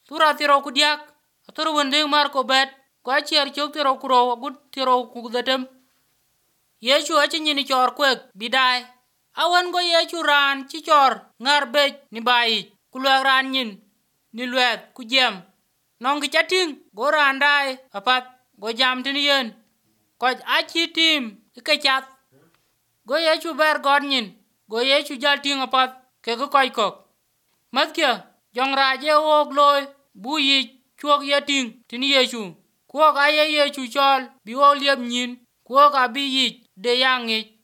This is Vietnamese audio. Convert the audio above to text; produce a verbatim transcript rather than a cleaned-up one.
tura tiro ku diak atur wende mar ko bet ko achier chok tiro ku ro gut tiro ku detem Yesu achi nyini chor kwek bidai awan go Yesu ran chi chor ngar bej ni bai ku lwe ran nyin ni lwet ku jem nong ki chating go ran dai apat go jam tin yen ko achi tim ke chat go Yesu ber god nyin go Yesu jal ting apat ke ko koy kok matkya jong raje wok loy bu yi chuok ye ting tin Yesu ko ga ye Yesu chol bi wo liep nyin ko ga bi yi de yang